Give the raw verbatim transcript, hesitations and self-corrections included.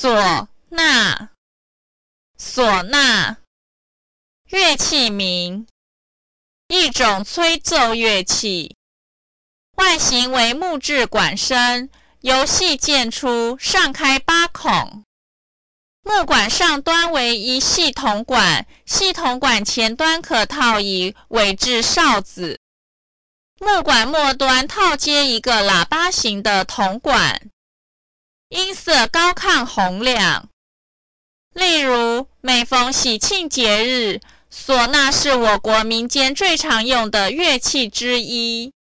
唢呐，唢呐，乐器名，一种吹奏乐器，外形为木质管身，由细剑出，上开八孔。木管上端为一细铜管，细铜管前端可套以尾制哨子。木管末端套接一个喇叭形的铜管，音色高亢洪亮。例如，每逢喜庆节日，唢呐是我国民间最常用的乐器之一。